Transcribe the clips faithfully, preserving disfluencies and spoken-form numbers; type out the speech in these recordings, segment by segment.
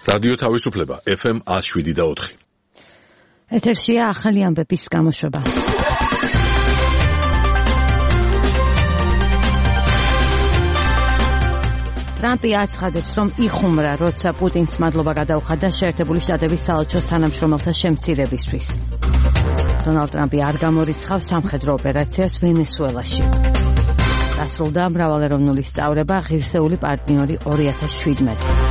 რადიო თავისუფლება ეფ ემ one oh seven და four. ეთერშია ახალი ამბების გამოშვება. ტრამპი აცხადებს, რომ იხუმრა, როცა პუტინს მადლობა გადაუხადა შეერთებული შტატების საელჩოს თანამშრომელთა შემცირებისთვის. დონალდ ტრამპი არ გამორიცხავს სამხედრო ოპერაციას ვენესუელაში. დასრულდა მრავალეროვნული სწავლება, ღირსეული პარტნიორი two thousand seventeen.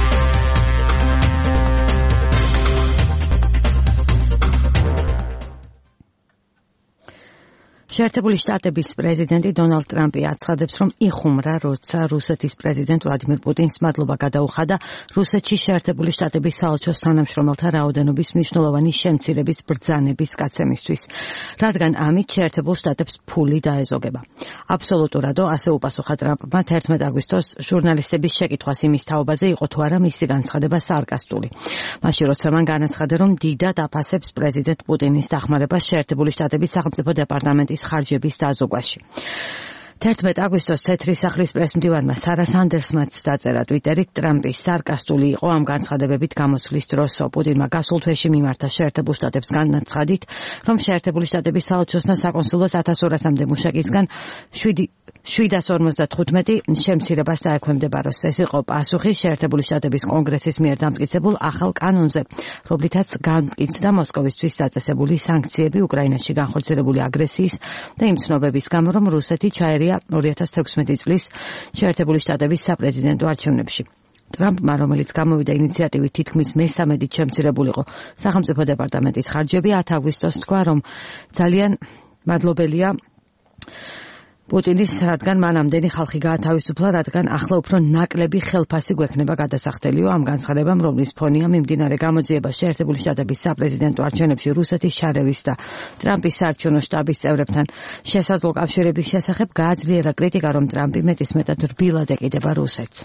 შეერთებული შტატების პრეზიდენტი დონალდ ტრამპი აცხადებს, რომ იხუმრა, როცა რუსეთის პრეზიდენტ ვლადიმირ პუტინს მადლობა გადაუხადა რუსეთში შეერთებული შტატების საელჩოს თანამშრომელთა რაოდენობის მნიშვნელოვანი შემცირების ბრძანების გაცემისთვის, რადგან ამით შეერთებულ შტატებს ფული დაეზოგება. აბსოლუტურადო, ასე უპასუხა ტრამპმა თერთმეტ აგვისტოს ჟურნალისტების შეკითხვას იმის თაობაზე, იყო თუ არა მისი განცხადება სარკასტული. მაშინ როცა მან განაცხადა, რომ დიდად აფასებს პრეზიდენტ პუტინის დახმარებას შეერთებული შტატების სახელმწიფო დეპარტამენტის ხარჯების დაზოგვაში. თერთმეტ აგვისტოს თეთრი სახლის პრესმდივანმა სარა სანდერსმაც დაწერა ტვიტერით, ტრამპის სარკასტული იყო ამ განცხადებებით გამოსვლის დროს. პუტინმა გასულ თვეში მიმართა შეერთებულ შტატებს განაცხადით, რომ შეერთებული შტატების საელჩოს და საკონსულოს one thousand two hundred-მდე მუშაკისგან seven hundred fifty-five შემცირებას დაექვემდებაროს. ეს იყო პასუხი შეერთებული შტატების კონგრესის მიერ დამტკიცებულ ახალ კანონზე, რომლითაც განმტკიცდა მოსკოვისთვის დაწესებული სანქციები უკრაინაში განხორციელებული აგრესიის და იმ ცნობების გამო, რომ რუსეთი ჩაერია two thousand sixteen წლის შეერთებული შტატების საპრეზიდენტო არჩევნებში. ტრამპმა, რომელიც გამოვიდა ინიციატივით თითქმის მესამედით შემცირებულიყო სახელმწიფო დეპარტამენტის ხარჯები, ten აგვისტოს თქვა, რომ ძალიან მადლობელია პუტინის, რადგან მან ამდენი ხალხი გაათავისუფლა, რადგან ახლა უფრო ნაკლები ხელფასი გვექნება გადასახდელიო. ამ განცხადებამ, რომლის ფონია მიმდინარე გამოძიება შეერთებული შტატების საპრეზიდენტო არჩევნებში რუსეთის შარევის და ტრამპის საარჩევნო შტაბის წევრებთან შესაძლო კავშირების შესახებ გააძლიერა კრიტიკა, რომ ტრამპი მეტისმეტად რბილად ეკიდება რუსეთს.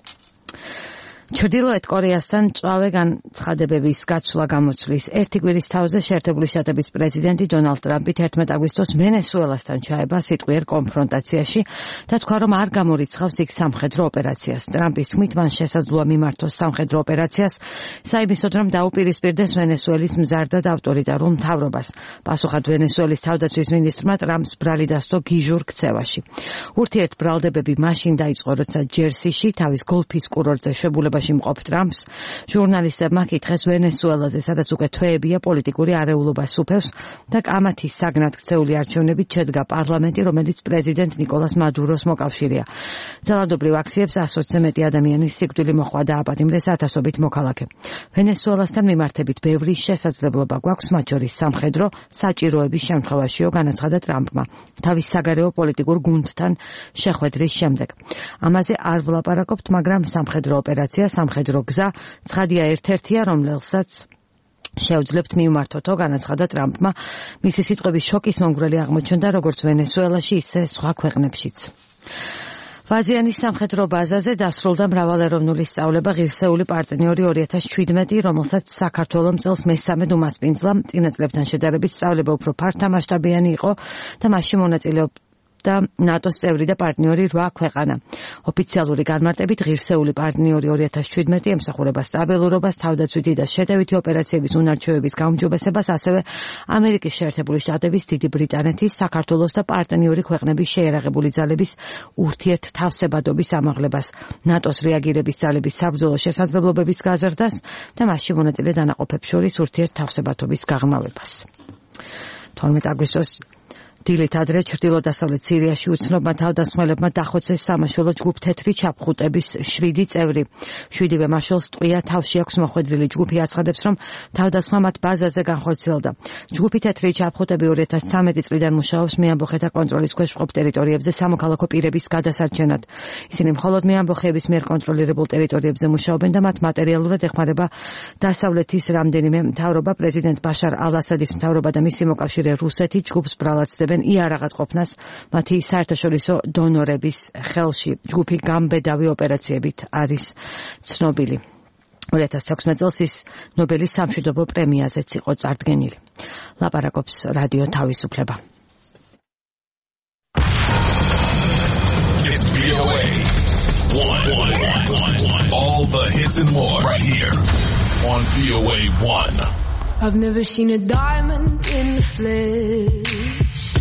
ჩრდილოეთ კორეასთან მწვავე განცხადებების გაცვლა გამოცვლის ერთი კვირის თავზე შეერთებული შტატების პრეზიდენტი დონალდ ტრამპი თერთმეტ აგვისტოს ვენესუელასთან ჩაება სიტყვიერ კონფრონტაციაში და თქვა, რომ არ გამორიცხავს იქ სამხედრო ოპერაციას. ტრამპის თქმით, მან შესაძლოა მიმართოს სამხედრო ოპერაციას საიმისოდ, რომ დაუპირისპირდეს ვენესუელის მზარდ და ავტორიტარულ მთავრობას. პასუხად ვენესუელის თავდაცვის მინისტრმა ტრამპს ბრალი დასდო გიჟურ ქცევაში. ურთიერთბრალდებები მაშინ დაიწყო, როცა ჯერსიში თავის გოლფის კურორტზე შვებულებაში მყოფ ტრამპს ჟურნალისტებმა კითხეს ვენესუელაზე, სადაც უკვე თვეებია პოლიტიკური არეულობა სუფევს და კამათის საგნად ქცეული არჩევნებით შედგა პარლამენტი, რომელიც პრეზიდენტ ნიკოლას მადუროს მოკავშირეა. ძალადობრივ აქციებს ასოცზე მეტი ადამიანის სიკვდილი მოჰყვა და აპატიმრეს ათასობით მოქალაქე. ვენესუელასთან მიმართებით ბევრი შესაძლებლობა გვაქვს, მათ შორის სამხედრო საჭიროების შემთხვევაშიო, განაცხადა ტრამპმა თავის საგარეო პოლიტიკურ გუნდთან შეხვედრის შემდეგ. ამაზე არ ვლაპარაკობთ, მაგრამ სამხედრო ოპერაცია, სამხედრო გზა ცხადია ერთ-ერთია, რომელსაც შეუძლებთ მივმართოთო, განაცხადა ტრამპმა. მისი სიტყვების შოკის მომგვრელი აღმოჩნდა როგორც ვენესუელაში, ისე სხვა ქვეყნებშიც. ვაზიანის სამხედრო ბაზაზე დასრულდა მრავალეროვნული სწავლება ღირსეული პარტნიორი two thousand seventeen, რომელსაც საქართველომ წელს მესამედ უმასპინძლა. წინა წლებთან შედარებით სწავლება უფრო ფართომასშტაბიანი იყო და მასში მონაწილეობდა და ნატოს წევრი და პარტნიორი eight ქვეყანა. ოფიციალური განმარტებით ღირსეული პარტნიორი two thousand seventeen ემსახურება სტაბილურობას, თავდაცვითი და შეტევითი ოპერაციების უნარჩვევების გაუმჯობესებას, ასევე ამერიკის შეერთებული შტატების, დიდი ბრიტანეთის, საქართველოს და პარტნიორი ქვეყნების შეიარაღებული ძალების ურთიერთთავსებადობის ამაღლებას, ნატოს რეაგირების ძალების საბრძოლო შესაძლებლობების გაზრდას და მასში მონაწილე დანაყოფებს შორის ურთიერთთავსებათობის გაღრმავებას. twelve აგვისტოს დილით ადრე ჩრდილო-დასავლეთ სირიაში უცნობმა თავდამსხმელებმა დახოცეს სამაშველო ჯგუფ თეთრი ჩაფხუტების შვიდი წევრი. შვიდივე მაშველს ტყვია თავში აქვს მოხვედრილი. ჯგუფი აცხადებს, რომ თავდასხმა მათ ბაზაზე განხორციელდა. ჯგუფი თეთრი ჩაფხუტები two thousand thirteen წლიდან მუშაობს მეამბოხეთა კონტროლის ქვეშ მყოფ ტერიტორიებზე სამოქალაქო პირების გადასარჩენად. ისინი მხოლოდ მეამბოხეების მიერ კონტროლირებულ ტერიტორიებზე მუშაობენ და მათ მატერიალურად ეხმარება დასავლეთის რამდენიმე მთავრობა, პრეზიდენტ ბაშარ ალ-ასადის მთავრობა და მისი მოკავშირე რუსეთი. ჯგუფს ბრალაცდებენ იარაღად ყოფნას მათი საერთაშორისო დონორების ხელში. ჯგუფი გამბედავი ოპერაციებით არის ცნობილი. two thousand sixteen წელს ის ნობელის სამშვიდობო პრემიაზეც იყო წარდგენილი. ლაპარაკობს რადიო თავისუფლება. All the hits and more right here. on V O A one. I've never seen a diamond in the flesh.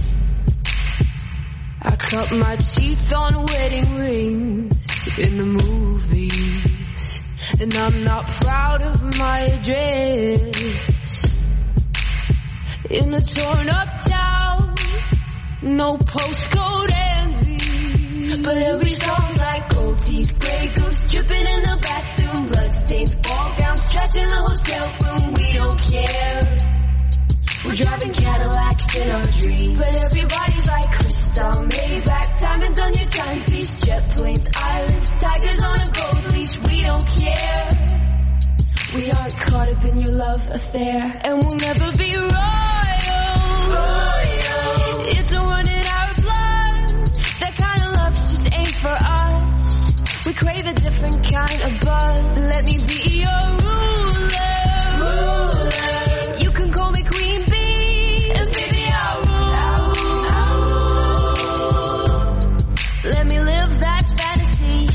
I cut my teeth on wedding rings in the movies, and I'm not proud of my address. In a torn up town, no postcode envy, but every song's like gold teeth, grey goose dripping in the bathroom, bloodstains, ball gowns, stress in the hotel room. We don't care. We're driving Cadillacs in our dreams, but everybody's like crystal, Maybach, diamonds on your timepiece, jet planes, islands, tigers on a gold leash. We don't care. We aren't caught up in your love affair, and we'll never be royal. royal. It's a run in our blood. That kind of love just ain't for us. We crave a different kind of buzz. Let me be your ruler. ruler. You can call me Queen Bee, and baby I'll rule. I'll rule. Let me live that fantasy.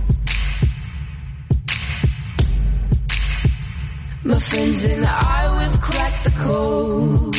My friends and I, we've cracked the code.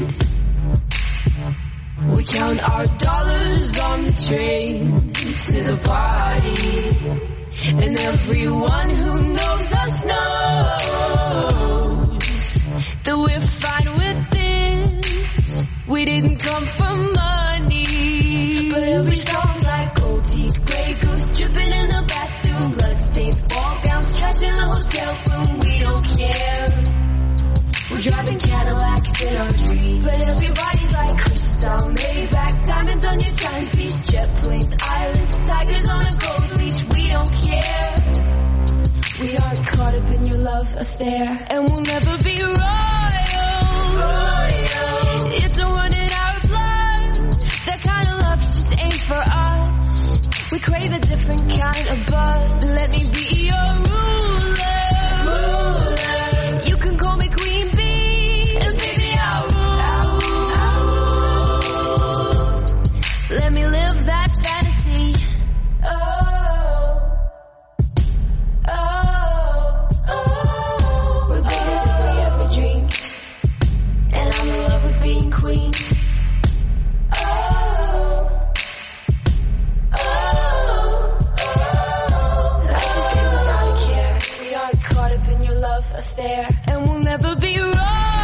We count our dollars on the train to the party, and everyone who knows us knows that we're fine with this. We didn't come for money, but every song's like gold teeth, grey goose dripping in the bathroom, bloodstains, ball gowns, trash in the hotel room. We don't care. We're driving Cadillacs in our dreams, but everybody's like crystal, Maybach, diamonds on your timepiece, jet planes, islands, tigers on a gold leash. We don't care. We aren't caught up in your love affair, and we'll never be royal. royal. It's a run in our blood. That kind of love just ain't for us. We crave a different kind of buzz. Let me be your ruler. ruler. You can call me Queen Bee, and baby I'll rule. I'll rule. Let me live that fantasy. Oh, oh, oh. We're bigger than we ever dreamed, and I'm in love with being queen. Oh, oh, oh. Life is great without a care. We aren't caught up in your love affair, and we'll never be royal.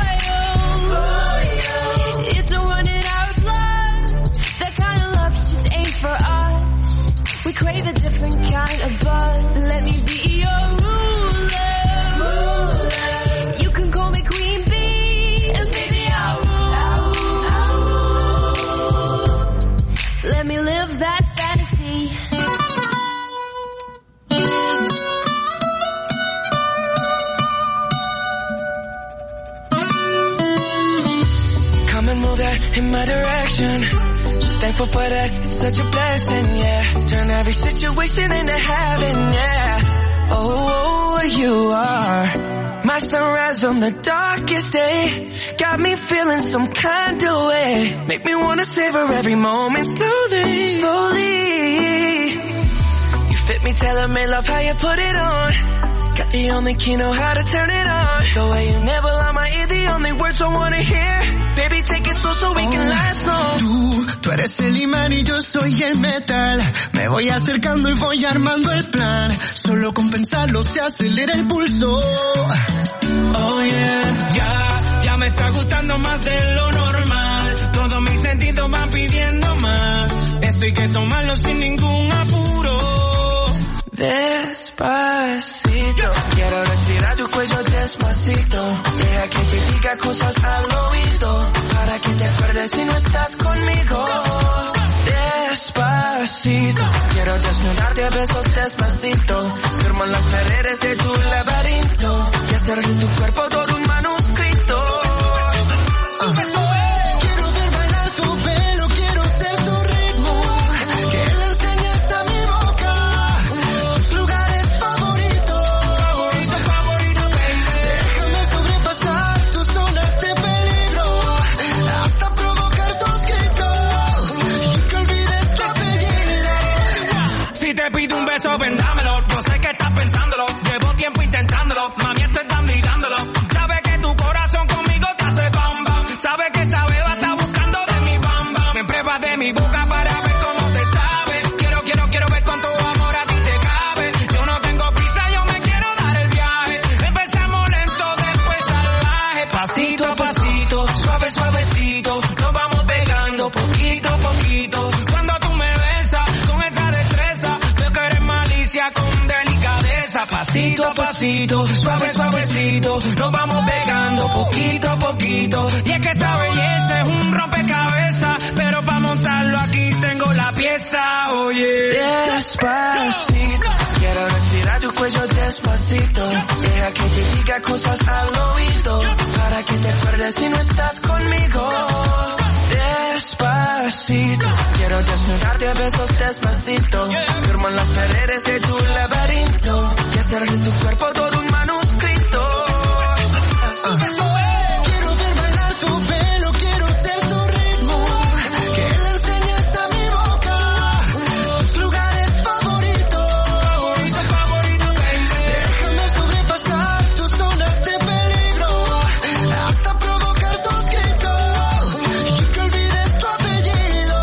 royal. It's a run in our blood. That kind of love just ain't for us. We crave a different kind of buzz. Let me be your ruler. ruler. You can call me Queen Bee, and baby I'll rule. I'll rule. Let me live that fantasy. Come and move that in my direction. So thankful for that, it's such a blessing, yeah. Turn every situation into heaven, yeah. Oh, you are my sunrise on the darkest day. Got me feeling some kind of way. Make me wanna savor every moment slowly, slowly. You fit me, tailor-made, love how you put it on. Got the only key, know how to turn it on. The way you never lie my ear, the only words I wanna hear. Baby, take it slow so we can last long. Tú, tú eres el imán y yo soy el metal. Me voy acercando y voy armando el plan. Solo con pensarlo se acelera el pulso. Oh yeah, ya, ya me está gustando más de lo normal. Todos mis sentidos van pidiendo más. Esto hay que tomarlo sin ningún apuro. Despacito, quiero respirar tu cuello despacito. Deja que te diga cosas al oído, para que te acuerdes si no estás conmigo. Despacito, quiero desnudarte a besos despacito. Firmo en las paredes de tu laberinto y hacer de tu cuerpo todo un manuscrito. uh. Quiero ver bailar tu pelo, quiero ser tu ritmo. Que le enseñes a mi boca tus lugares favoritos. Favorito, favorito, baby. Déjame sobrepasar tus zonas de peligro, hasta provocar tus gritos y que olvides que pedirle. Si te pido un beso, vendámelo. Yo sé que estás pensándolo. Llevo tiempo intentándolo. Mami, esto es tan difícil. Muerde mi boca para ver cómo te sabe. Quiero, quiero, quiero ver cuánto amor a ti te cabe. Yo no tengo prisa, yo me quiero dar el viaje. Empezamos lento, después salvaje. Pasito a pasito, suave, suavecito. Nos vamos pegando poquito a poquito. Cuando tú me besas con esa destreza, veo que eres malicia con delicadeza. Pasito a pasito, suave, suavecito. Nos vamos pegando poquito a poquito. Y es que esa belleza es un rompecabezas, pero para montarlo aquí tengo la pieza, oye. Despacito, quiero respirar tu cuello despacito. Deja que te diga cosas al oído, para que te acuerdes si no estás conmigo. Despacito, quiero desnudarte a besos despacito. Firmo en las paredes de tu laberinto y hacer de tu cuerpo todo un manuscrito. uh. Quiero ver bailar tu pelo, quiero ser tu ritmo, que le enseñes a mi boca tus lugares favoritos. Favorito, favorito, baby. Déjame sobrepasar tus zonas de peligro, hasta provocar tus gritos y que olvides tu apellido.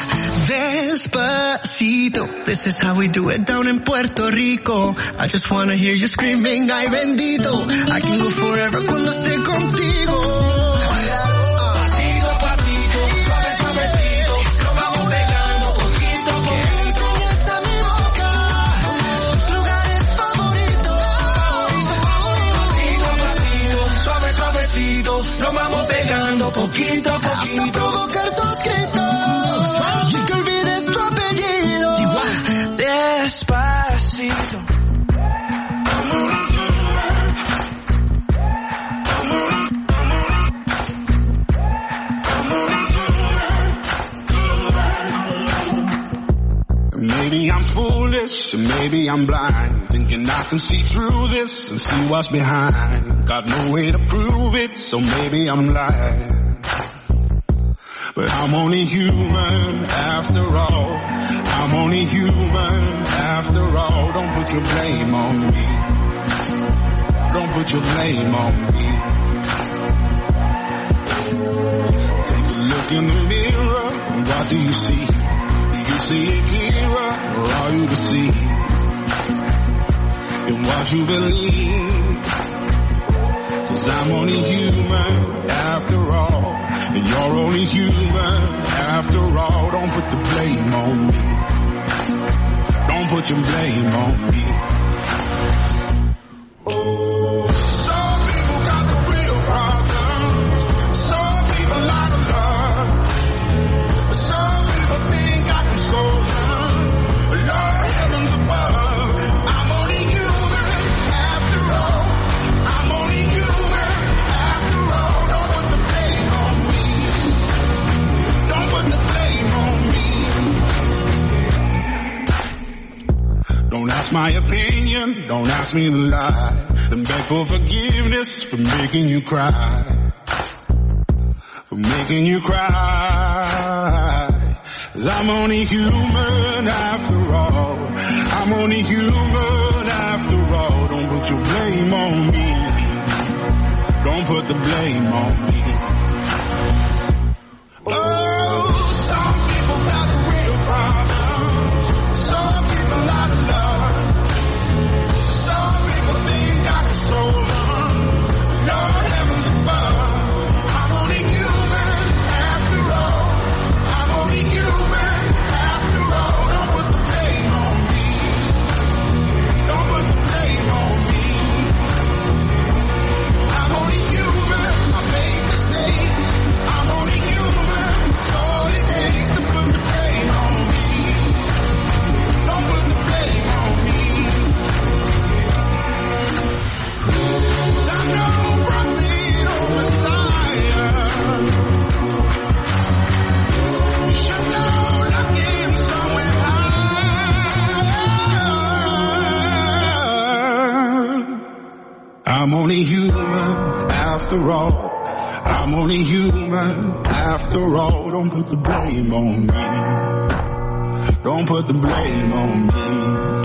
Despacito, this is how we do it down in Puerto Rico. I just wanna hear you screaming, ay bendito. I can go forever cuando esté contigo. Pasito a pasito, suave, suavecito. Nos vamos pegando poquito a poquito. Enseñas a mi boca tus lugares favoritos. Pasito a pasito, suave, suavecito. Nos vamos pegando poquito a Hasta poquito. provocar tus gritos y que olvides tu apellido. Despacito. Maybe I'm foolish, maybe I'm blind, thinking I can see through this and see what's behind. Got no way to prove it, so maybe I'm lying. But I'm only human after all. I'm only human after all. Don't put your blame on me. Don't put your blame on me. Take a look in the mirror, what do you see? Do you see it clearer, or are you deceived in what you believe? 'Cause I'm only human after all, and you're only human after all. Don't put the blame on me. Don't put your blame on me. Some people got the real problems. Some people out of love. Some people think I can solve them. Lord heavens above, I'm only human after all. I'm only human after all. Don't put the blame on me. Don't put the blame on me. Don't ask my opinion, don't ask me to lie. Then beg for forgiveness for making you cry. For making you cry. 'Cause I'm only human after all. I'm only human after all. Don't put your blame on me. Don't put the blame on me. Oh, some people got the real problem. Some people out of love. Some people think I can solve them. Lord heavens above, I'm only human after all. I'm only human after all. Don't put the blame on me. Don't put the blame on me. I'm only human. I made mistakes. I'm only human. It's all it takes to put the blame on me. Don't put the blame on me. 'Cause I'm no prophet or Messiah. You should know like him somewhere high. I'm only human after all. I'm only human after all. Don't put the blame on me. Don't put the blame on me.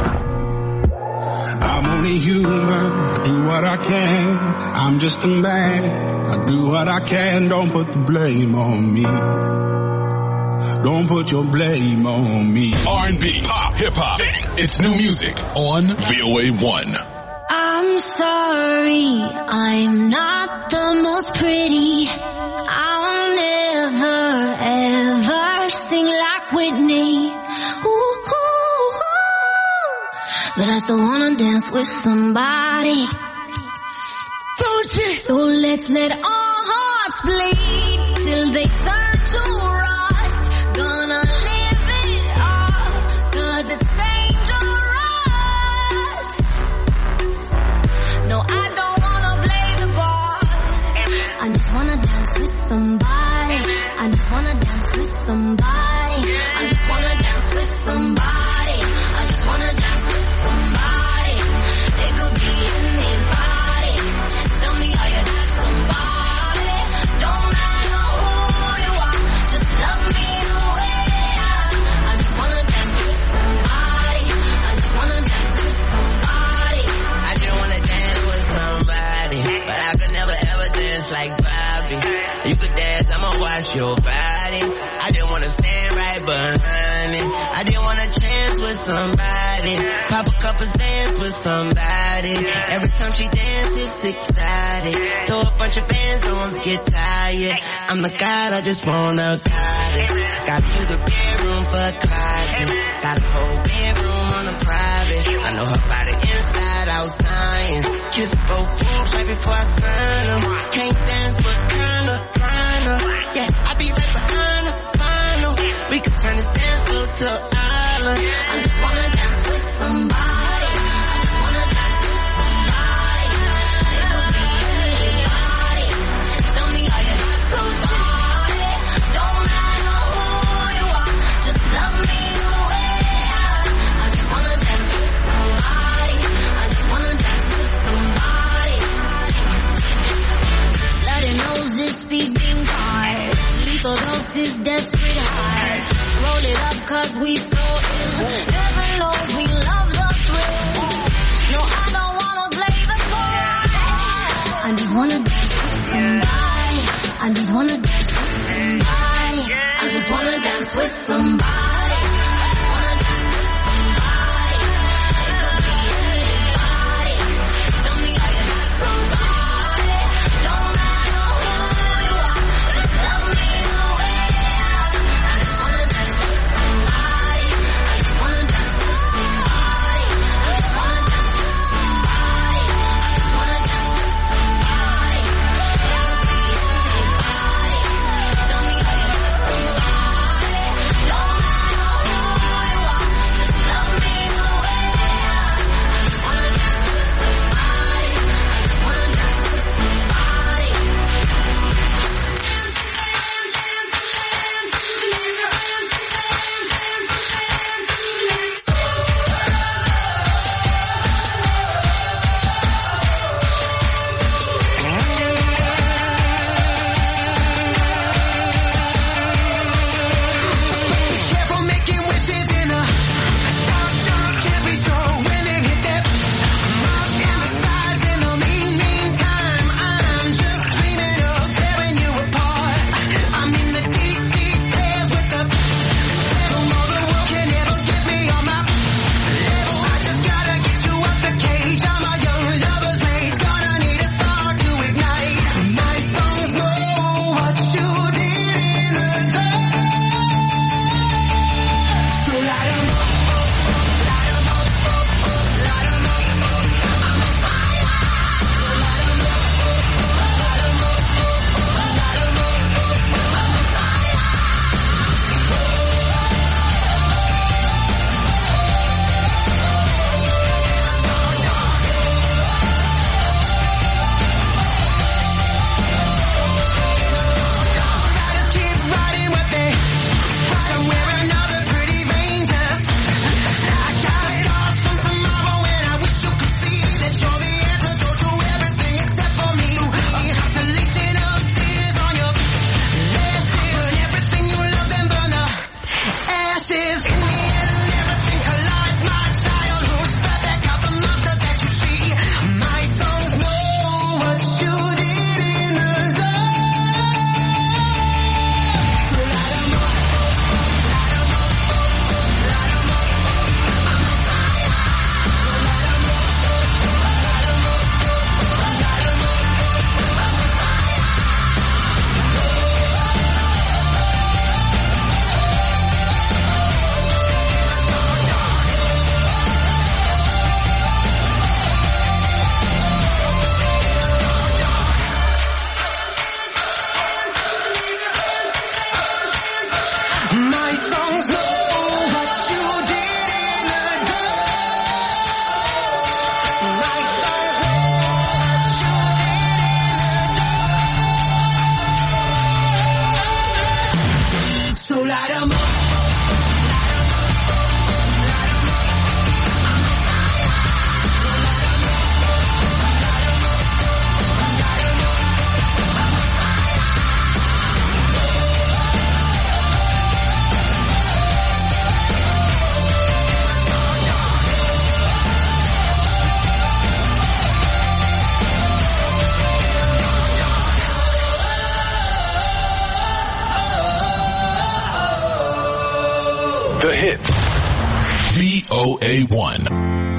I'm only human. I do what I can. I'm just a man. I do what I can. Don't put the blame on me. Don't put your blame on me. R and B, pop, hip-hop. It's new music on V O A one. I'm sorry, I'm not the most pretty. I'll never ever sing like Whitney. Ooh, ooh, ooh. But I still wanna dance with somebody. So let's let our hearts bleed till they turn to rust. Gonna live it up, cause it's dangerous. No, I don't wanna play the part. I just wanna dance with somebody. I just wanna dance with somebody. I just wanna dance with somebody. I just wanna dance with somebody. It could be anybody. Tell me, are you that somebody? Don't matter who you are, just love me the way I am. I just wanna dance with somebody. I just wanna dance with somebody. I just wanna dance with somebody, but I could never ever dance like Bobby. You could dance, I'ma watch your body. I just wanna stand right behind it. I just want a chance with somebody. Pop a couple dance with somebody. Every time she dances, it's exciting. Throw a bunch of bands, don't get tired. I'm the god, I just wanna guide it. Gotta use a bedroom for a closet. Got a whole bedroom on the private. I know her body inside, out science. Kiss both boobs right before I sign them. Can't dance, but kinda, kinda. Yeah, I be right behind her, final. We could turn this dance floor to an island. I just wanna dance with somebody. I just wanna dance with somebody. It could be anybody. Tell me, are you that somebody? Don't matter who you are, just love me the way I am. I just wanna dance with somebody. I just wanna dance with somebody. Bloody noses, speeding cars, lethal doses, desperate hearts. Roll it up 'cause we so ill. Heaven knows we love the thrill. No, I don't wanna play the part. I just wanna dance with somebody. I just wanna dance with somebody. I just wanna dance with somebody. I just wanna dance with somebody. It could be anybody. Tell me, are you that somebody? Don't matter who you are, just love me the way I am. I just wanna dance with somebody. I just wanna dance with somebody. The hit. V O A one.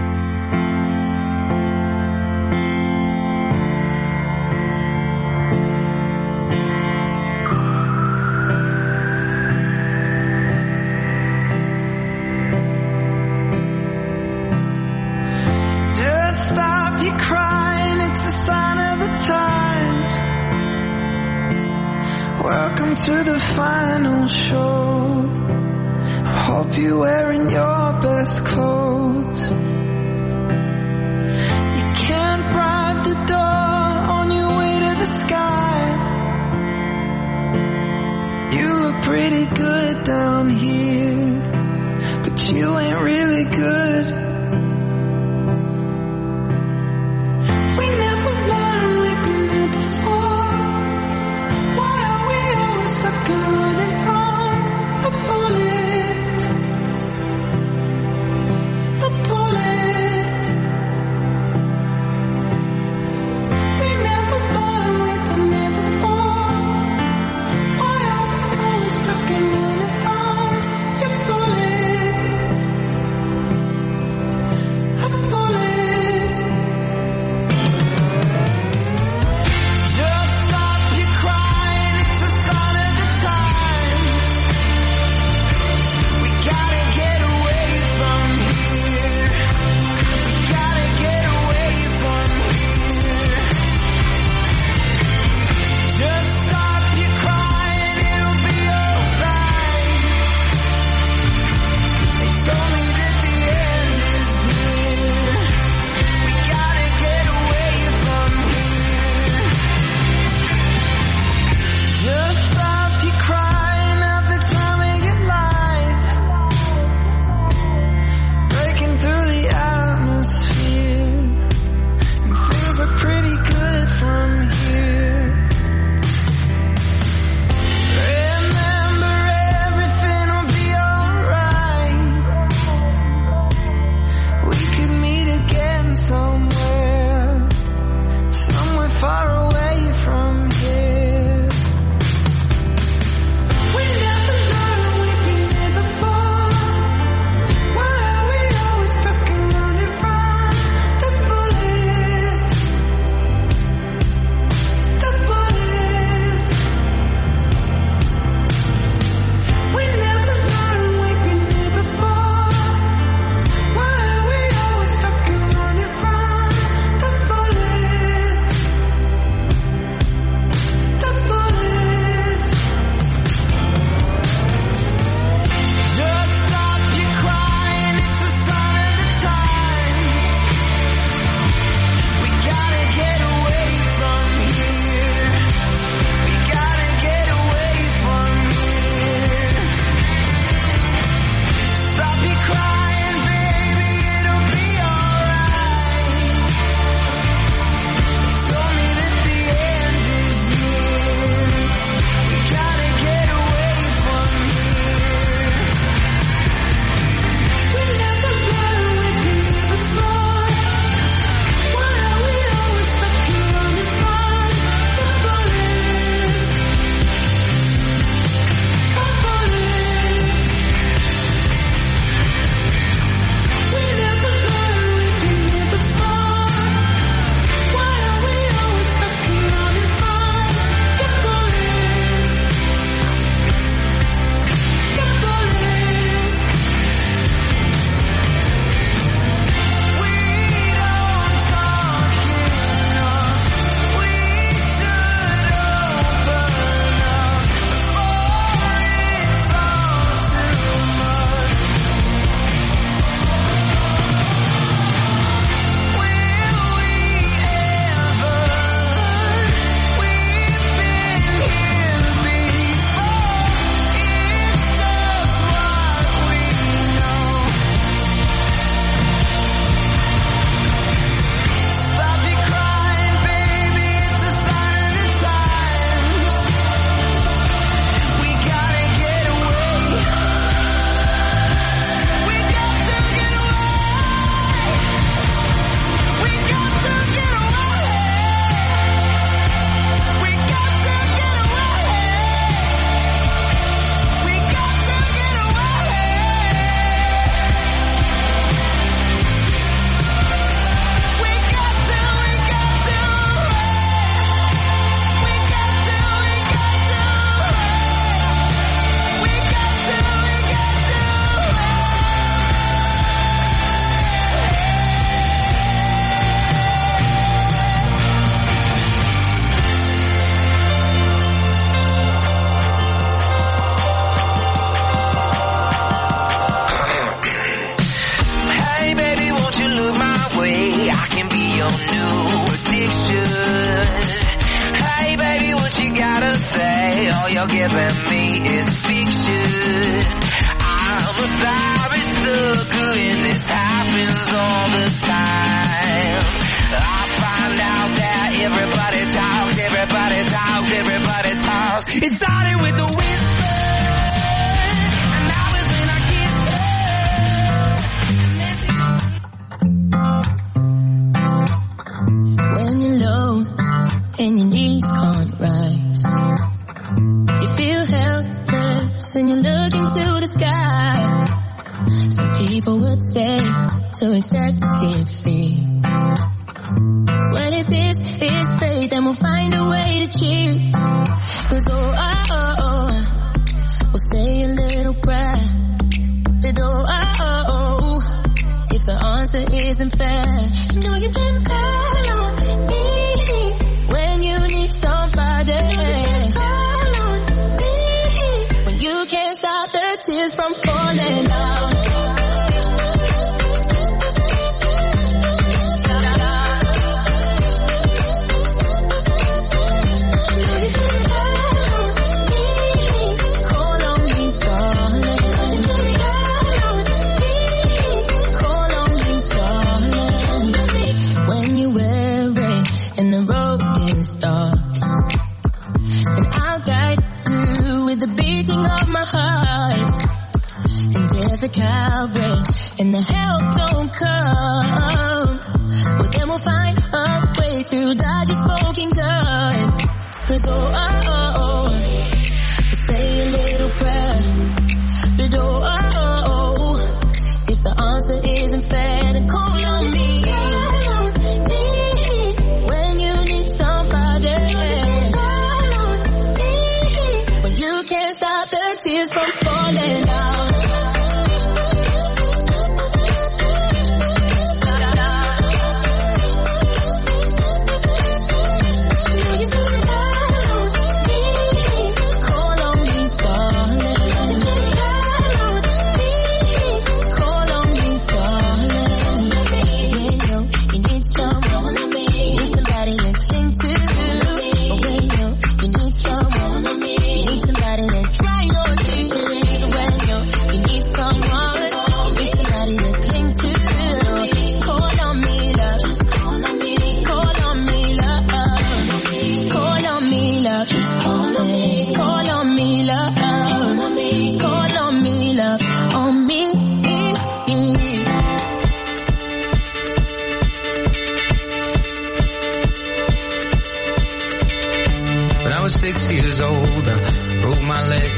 Welcome to the final show. I hope you're wearing your best clothes. You can't bribe the door on your way to the sky. You look pretty good down here, but you ain't really good. We never learned, we've been here before. Why are we always stuck and running from the bullet? The bullet. We never learned, we've been here before. Why are we always stuck and running from happens all the time. I find out that everybody talks, everybody talks, everybody talks. It started with the whisper, and now it's when I kiss her. When you're low and your knees can't rise, you feel helpless and you look into the sky. Some people would say to accept defeat. Well, if this is fate, then we'll find a way to cheat. Cause oh, oh, oh, oh, we'll say a little prayer. But oh, oh, oh, oh, if the answer isn't fair, you know you can call on me when you need somebody. You can call on me when you can't stop the tears from falling down. Calvary, and the help don't come, well then we'll find a way to dodge your smoking gun. Cause oh, oh, oh, oh, we'll say a little prayer. But oh, oh, oh, oh, if the answer isn't fair, then call on me. Call on me when you need somebody. Call on me when you can't stop the tears from falling down. Six years old, I broke my leg.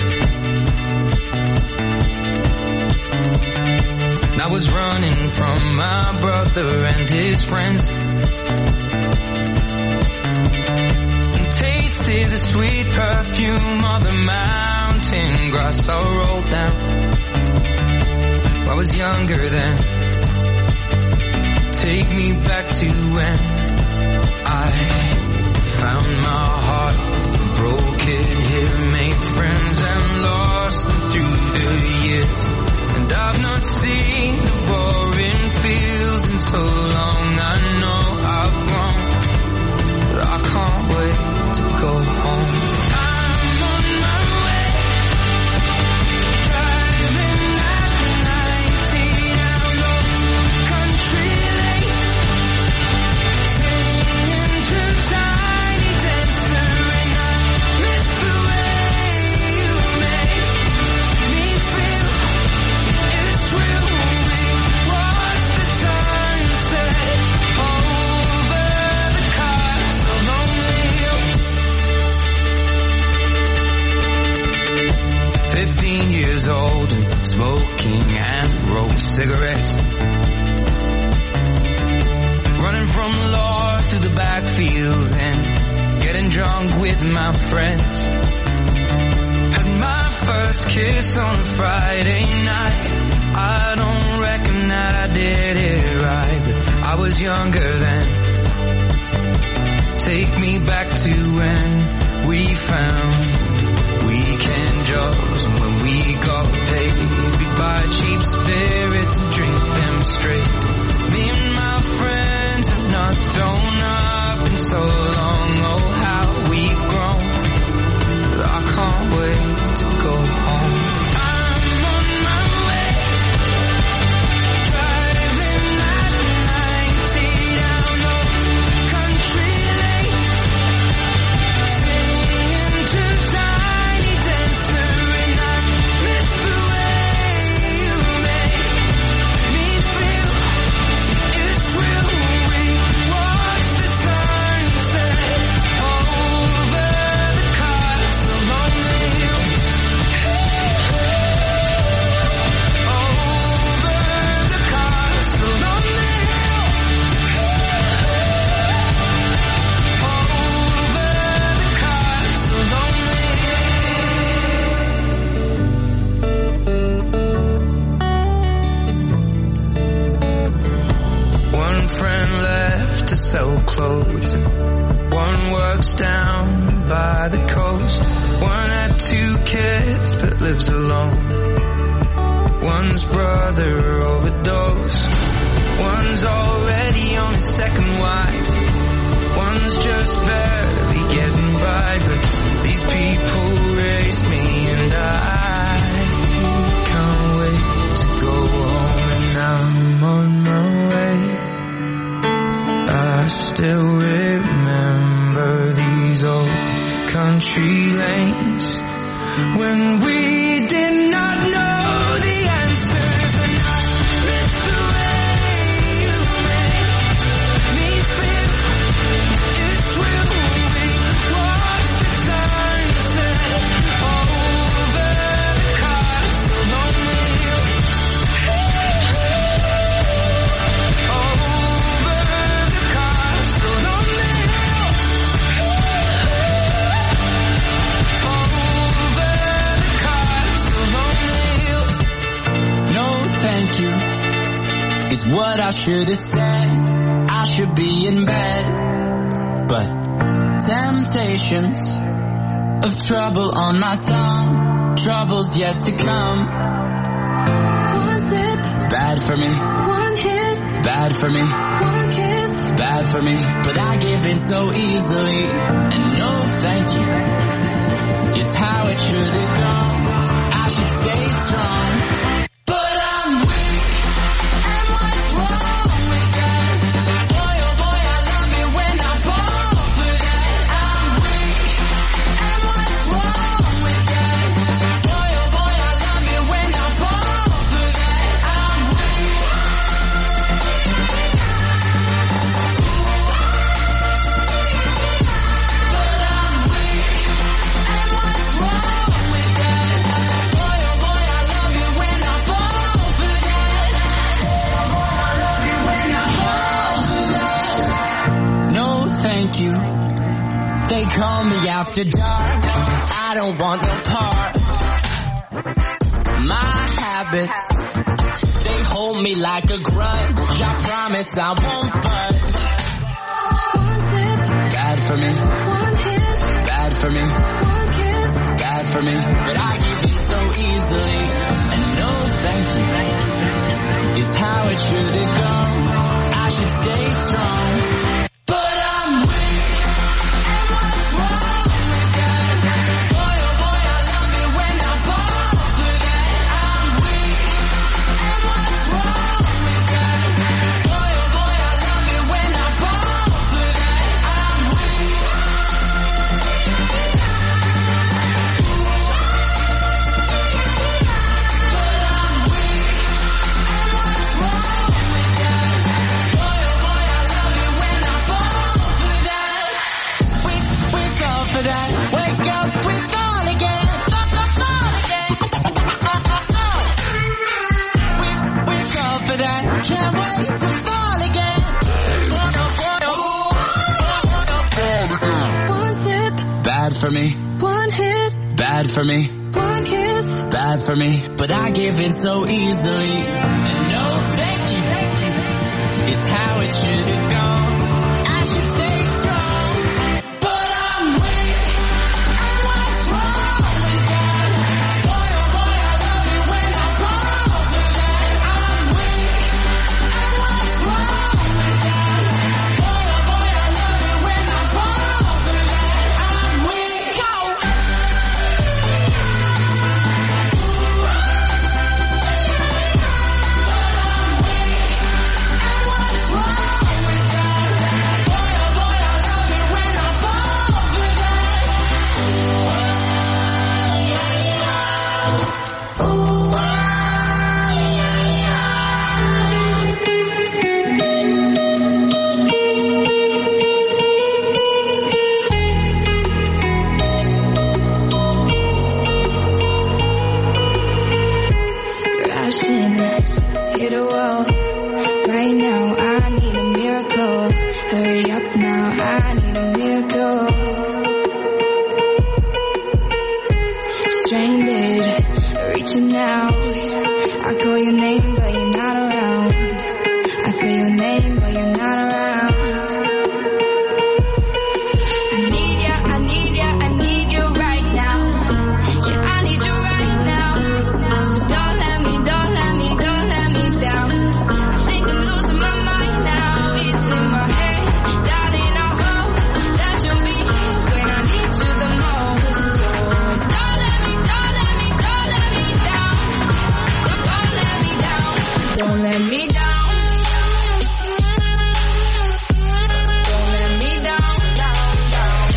And I was running from my brother and his friends, and tasted the sweet perfume of the mountain grass I rolled down. I was younger then. Take me back to when I found my heart, broke it here, made friends and lost them through the years. And I've not seen the boring fields in so long. I know I've grown, but I can't wait to go home. I'm on my way, driving at nineteen down those country lanes, singing to Tiny Dancer. Fifteen years old and smoking and rolled cigarettes, running from law through the backfields and getting drunk with my friends. Had my first kiss on a Friday night. I don't reckon that I did it right, but I was younger then. Take me back to when we found weekend jobs, and when we got paid, we'd buy cheap spirits and drink them straight. Me and my friends have not thrown up in so long. Oh, how we've grown, but I can't wait to go home. I'm on my way, driving sell clothes. One works down by the coast. One had two kids but lives alone. One's brother overdosed. One's already on his second wife. One's just barely getting by. But these people raised me and I can't wait to go home. And I'm on my way. I still remember these old country lanes when we did not know the answers. And I miss the way you make me feel. It's when we watch the sunset over the castle on the hill. Thank you is what I should have said. I should be in bed, but temptations of trouble on my tongue, troubles yet to come. One sip, bad for me. One hit, bad for me. One kiss, bad for me. But I give in so easily, and no thank you is how it should have gone. I should stay strong. They call me after dark, I don't want no part. My habits, they hold me like a grudge. I promise I won't budge. One sip, bad for me. One hit, bad for me. One kiss, bad for me. But I give in so easily, and no thank you is how it should have gone. I should stay strong. Can't wait to fall again. One sip, bad for me. One hit, bad for me. One kiss, bad for me. But I give in so easily, and no thank you is how it should have gone. I should stay strong, but I'm weak. And what's wrong with that? Boy, oh boy, I love it when I fall for that. I'm weak. What's wrong with that? Boy, oh boy, I love it when I fall for that. I'm weak. Don't let me down. Don't let me down, down, down.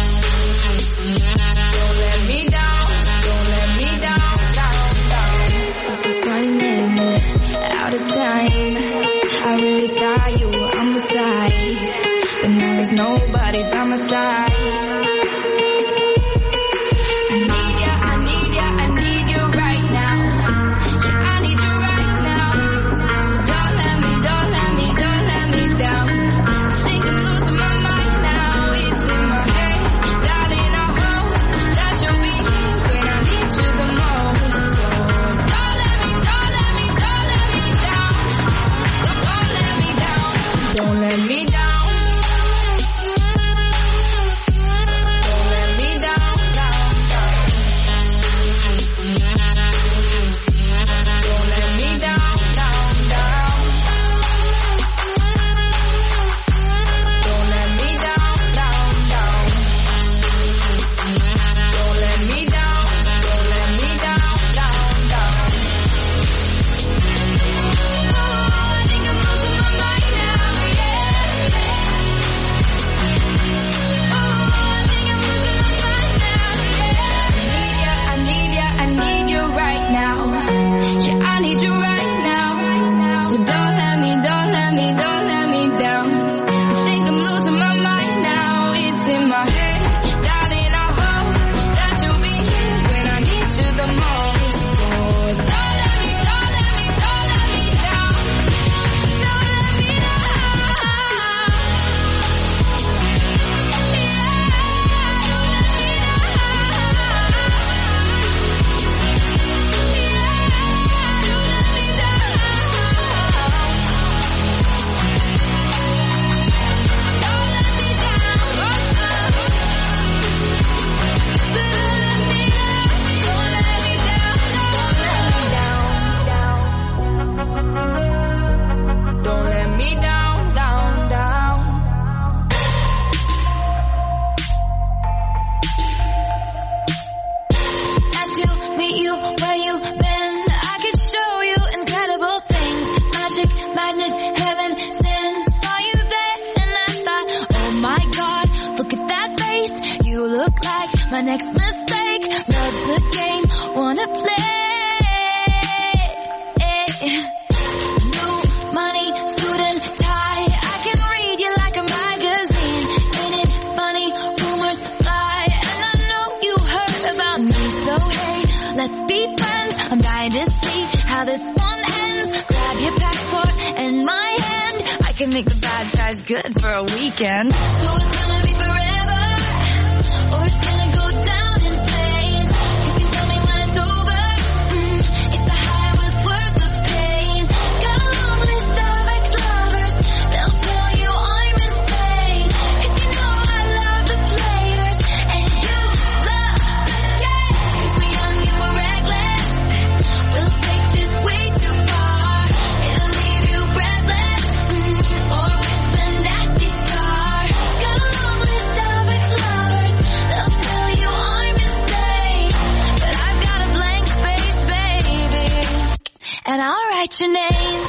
Don't let me down. Don't let me down, down, down. Running out of time. I really thought you were on my side, but now there's nobody by my side. I need ya, I need ya, I need you right now. Yeah, I need you right now. So don't let me, don't let me, don't let me down. I think I'm losing my mind now. It's in my head, darling. I hope that you'll be here when I need you the most. So don't let me, don't let me, don't let me down. Don't, don't let me down. Don't let me down. Don't let me down, down, down. Don't let me down, down, down. Don't let me down, down, down. Don't let me down, don't let me down, down, down. Oh, I think I'm losing my mind now, yeah. Oh, I think I'm losing my mind now, yeah. I need ya, I need you right now. Yeah, I need you right now. So don't let me, don't let me, don't let me down. I think I'm losing my mind now. It's in my head, darling. I hope that you'll be here when I need you the most. So don't let me, don't let me, don't let me down. Don't let me down. Don't let me down, down, down. Nice to meet you, where you been? I could show you incredible things. Magic, madness, heaven, sin. Saw you there and I thought, oh my God, look at that face. You look like my next mistake. Love's a game, wanna play. New money, suit and tie. I can read you like a magazine. Ain't it funny? Rumors fly, and I know you heard about me. So hey, let's be friends. I'm dying to see how this one ends. Grab your passport and my hand. I can make the bad guys good for a weekend. So it's gonna be forever, or it's gonna go down in flames. You can tell me when it's over, mm, if the high was worth the pain. Got a long list of ex-lovers, they'll tell you I'm insane. 'Cause you know I love the players, and you love the game. 'Cause we're young and we're reckless, we'll take this way too far. It'll leave you breathless, mm, or with a nasty scar. Got a long list of ex-lovers, they'll tell you I'm insane. But I've got a blank space, baby, and I'll write your name.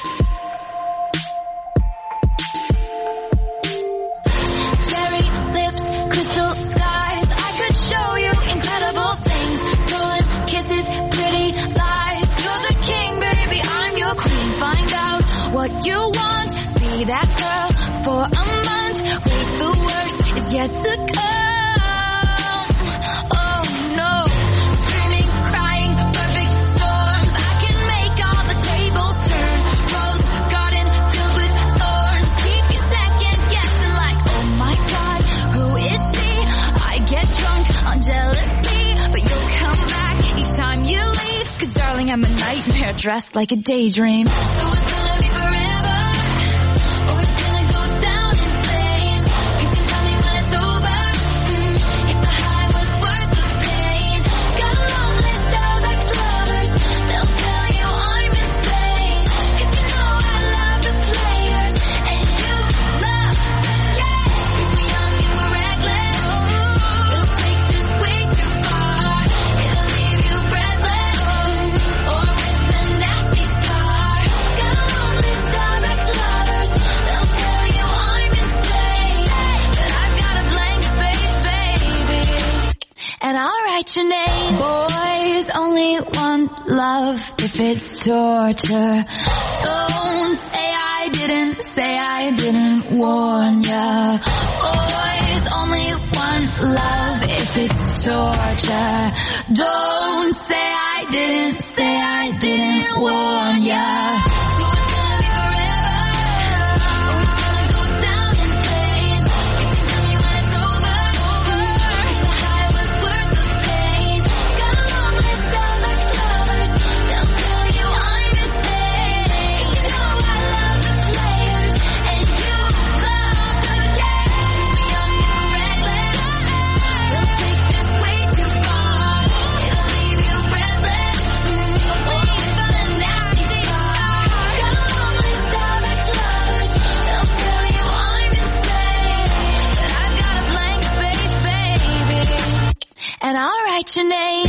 Cherry lips, crystal skies. I could show you incredible things. Stolen kisses, pretty lies. You're the king, baby, I'm your queen. Find out what you want. Be that girl for a month. Wait, the worst is yet to come. Oh no. Screaming, crying, perfect storms. I can make all the tables turn. Rose garden filled with thorns. Keep you second guessing like, oh my God, who is she? I get drunk on jealousy, but you'll come back each time you leave. 'Cause darling, I'm a nightmare dressed like a daydream. So it's gonna be forever, or it's gonna go down in flames. You can tell me when it's over, mm, if the high was worth the pain. Got a long list of ex-lovers, they'll tell you I'm insane. 'Cause you know I love the players, and you love the game. 'Cause we're young and we're reckless, we'll take this way too far. It'll leave you breathless, mm, or with a nasty scar. write your name. Boys only want love if it's torture. Don't say I didn't, say I didn't warn ya. Boys only want love if it's torture. Don't say I didn't, say I didn't warn ya. And I'll write your name.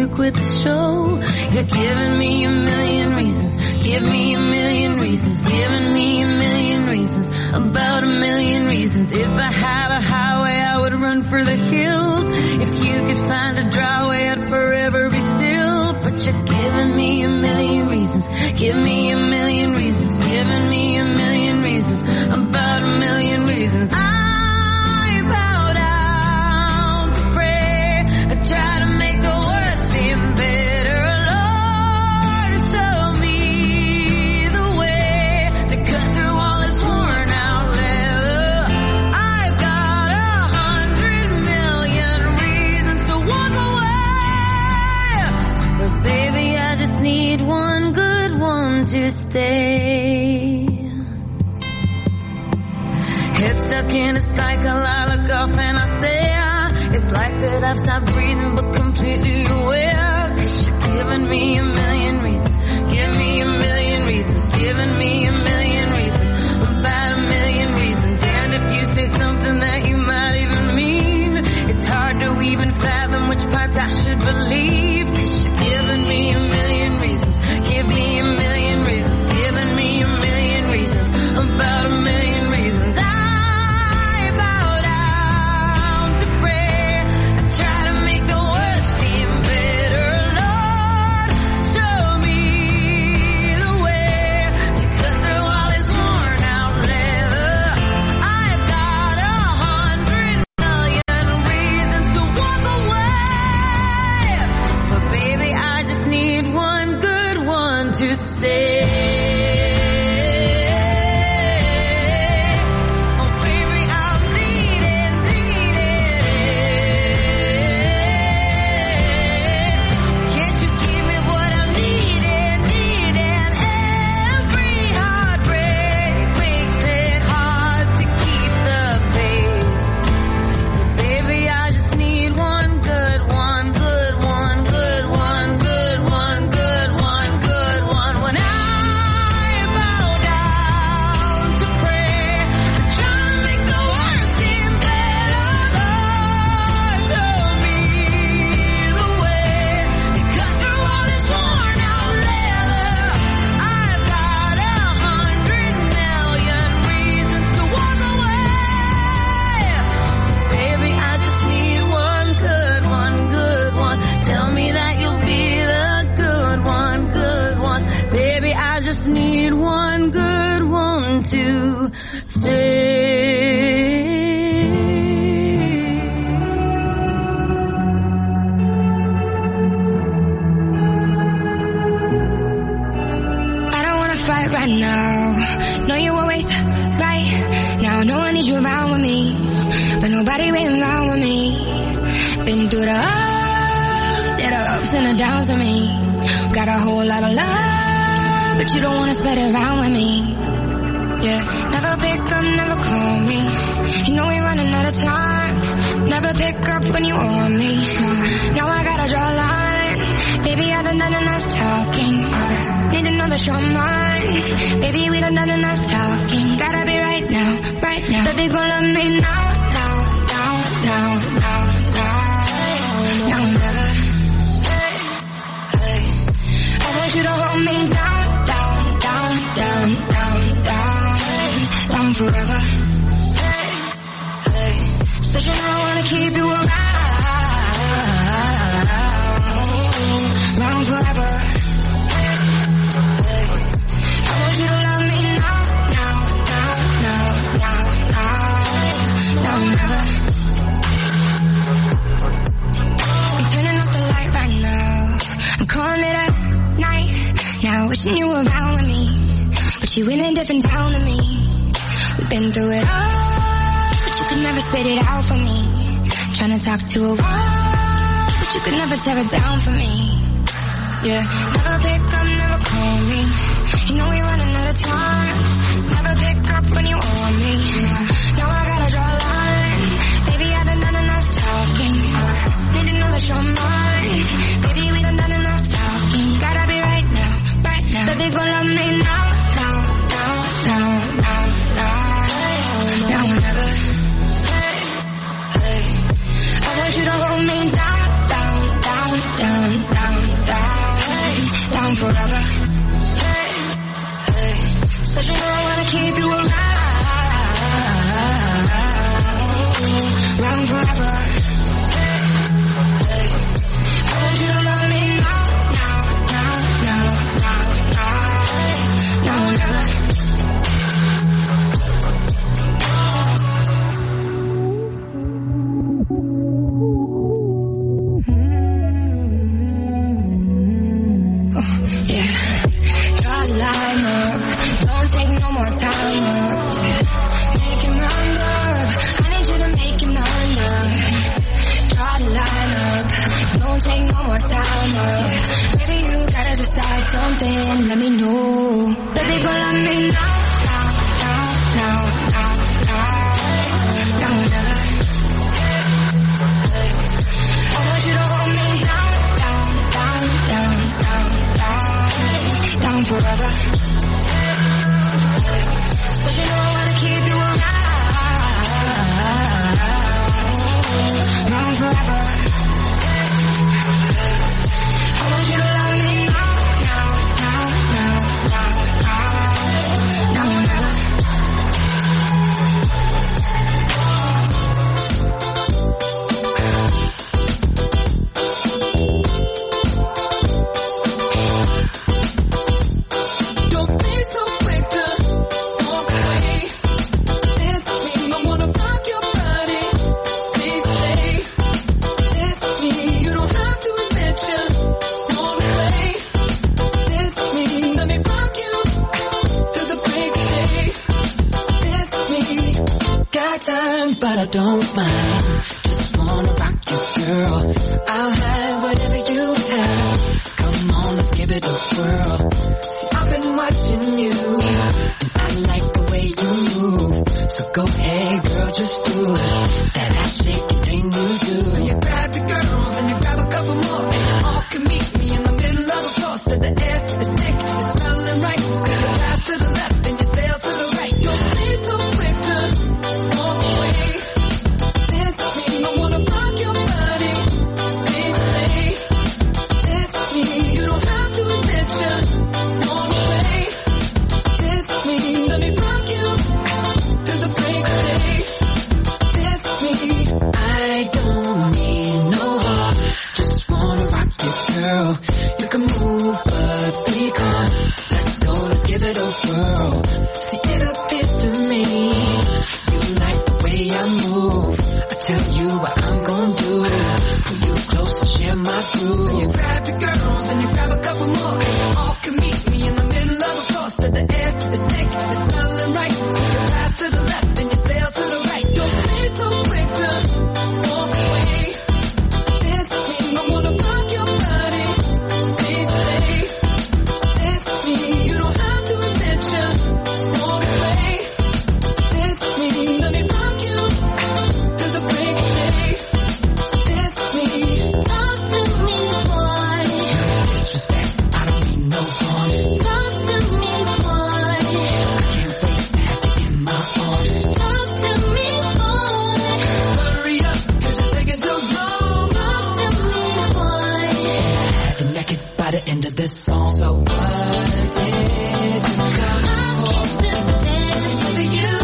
to quit the show. You're giving me a million reasons, give me a million reasons, giving me a million reasons, about a million reasons. If I had a highway, I would run for the hills. If you could find a dry way, I'd forever be still. But you're giving me a million reasons, give me a million reasons, giving me a million reasons, about a million reasons. I bow down to pray, I try to make the worst seem better. Lord, show me the way to cut through all this worn out leather. I've got a hundred million reasons to walk away, but baby, I just need one good one to stay. Head stuck in a cycle, I look off and I say, ah, it's like that I've stopped breathing but completely aware. Cause you're giving me a million reasons, give me a million reasons, giving me a million reasons, about a million reasons. And if you say something that you might even mean, it's hard to even fathom which parts I should believe. Cause you're giving me a million reasons, give me a million reasons, giving me a million reasons, about a million reasons. I bow down to pray, I try to make the worst seem better. Lord, show me the way to cut through all this worn out leather. I've got a hundred million reasons to walk away, but baby, I just need one good one to stay. Oh baby, I'm bleeding, bleeding. Can't you give me what I'm needing, needing? Every heartbreak makes it hard to keep the faith, but baby, I just need one good one, good one, good one, good one, good one, good one. When I bow down to pray, I try to make the worst seem better. Lord, show me the way to cut through all this worn out leather. I've got a hundred million reasons to walk away, baby, I just need one good one, good one. Tell me that you'll be the good one, good one. Baby, I just need one good one to stay. I don't wanna fight right now. No, you always right now. No one needs you around with me, but nobody been around with me. Been through the ups, yeah, the ups and the downs with me. Got a whole lot of love, but you don't wanna spread it around with me. Yeah, never pick up, never call me. You know we running out of time. Never pick up when you want me. Now I gotta draw a line. Baby, I done done enough talking. Need to know that you're mine. Baby, we done done enough talking. Gotta be right now, right now. Baby, go love me now, now, now, now, now, now. Now or never. Hey, I want you to hold me down, down, down, down, down, down, down forever. Hey, said you know I wanna keep you around, around forever. Hey, I want you to love me now, now, now, now, now, now, now or never. I'm turning off the light right now. I'm calling it a night now, wishing you were around with me, but you in a different town than me. We've been through it all, but you could never spit it out for me. Trying to talk to a wall, but you could never tear it down for me. Yeah, never pick up, never call me. You know we running out of time. Never pick up when you want me. Now I gotta draw a line. Baby, I done done enough talking. Need to know that you're mine. Baby, we done done enough talking. Gotta be right now, right now. Baby, go love me now, now, now, now, now, now, now or never. Hey, I want you to hold me down, down, down, down, down. more time. Uh, maybe you gotta decide something. Let me know. Baby, go let me know. Now, now, now, now, now, now. I want you to hold me down, down, down, down, down, down, down forever. But you know I wanna keep you around, around forever. I want you to love me now, now, now, now, now, now, now, never. Don't be so quick to walk away. Dance with me, I wanna rock your body. Please stay. Dance with me, you don't have to admit you wanna play. Dance with me, let me rock you to the break of day. Dance with me, got time but I don't mind. Just wanna rock you, girl. I'll have whatever you have. Come on, let's give it a whirl. See, I've been watching you, and I like the way you move. So go ahead, girl, just do that ass shaking thing you do. You grab your girls and you grab a couple more, and you all can meet me in the middle of the floor. So the air is thick, it's smelling right. So you pass to the left and you sail to the right. Don't be so quick to walk away. Dance with me, I wanna rock your body. Please stay. Dance with me, you don't have to admit you wanna play. Dance with me, let me rock you to the break of day. Dance with me, I don't need no heart, just wanna rock you, girl. You can move, but be calm. Let's go, let's give it a whirl. See, it appears to me you like the way I move. I tell you what I'm gonna do. Pull you close and share my groove. You grab your girls and you grab a couple more, and you all can meet me in the middle of the floor. So the air is thick, it's smelling right. So you pass to the left and you sail to the right. Don't be so quick to walk away. Dance with me, I wanna rock your body. Please stay. Dance with me, you don't have to admit you wanna play. Dance with me, let me rock you to the break of day. Dance with me, Talk to me, boy. disrespect, I don't mean no harm. Talk to me, boy. Can't wait to have you in my arms. Talk to me, boy. Hurry up, cause you're taking too long. Talk to me, boy. Have you naked by the end of this song. So what did you come I came to dance with you.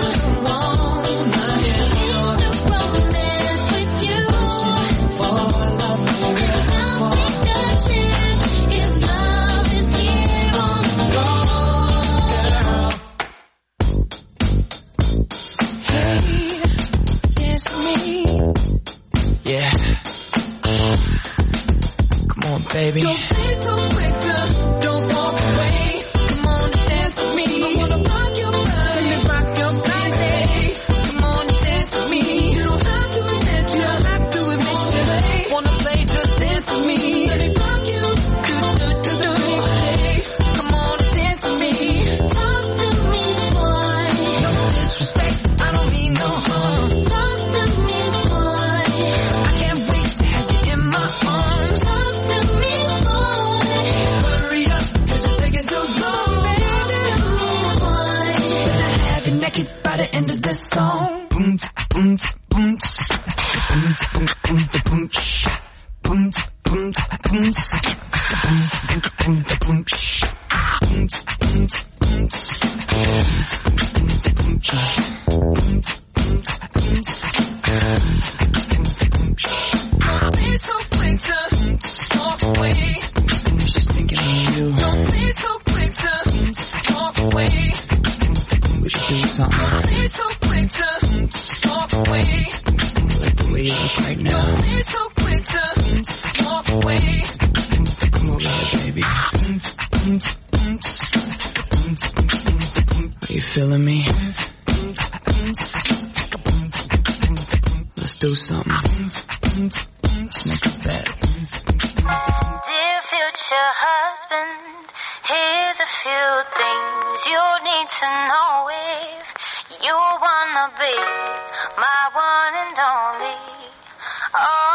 wanna hear? To romance with you. For love, Don't take a chance if love is here on the girl. Hey, dance with me. Yeah. Come on, baby. Don't be so quick to don't walk away. Come on, dance with me. I wanna rock your body. Let me rock your body. Come on, dance with me. You don't have to admit you don't have to admit you wanna play. Just dance with me. Let me rock you. Do do do do. Come on, dance with me. Talk to me, boy. No disrespect, I don't mean no harm. Talk to me, boy. I can't wait to have you in my arms. Talk to me, boy. Hurry up, cause you're taking too long. Talk to me, boy. Have you naked by the end of this song. Boom, ta, boom, ta, boom, ta, boom, ta, boom, boom, ta, boom, sha. Boom, ta, boom, ta, boom, ta, boom, ta, boom, boom, ta, boom, sha. Boom, ta, boom, ta, boom, ta, boom, ta, boom, sha. Boom, ta, boom, ta, boom, ta, boom, ta, boom, sha. Don't be so quick to walk away. I was just thinking of you. Don't be so quick to walk away. We should do something. Don't be so quick to walk away. Like the way you look right now. Don't be so quick to walk away. Come over here, baby. Are you feeling me? Let's do something. Let's make a bet. be my one and only. Oh,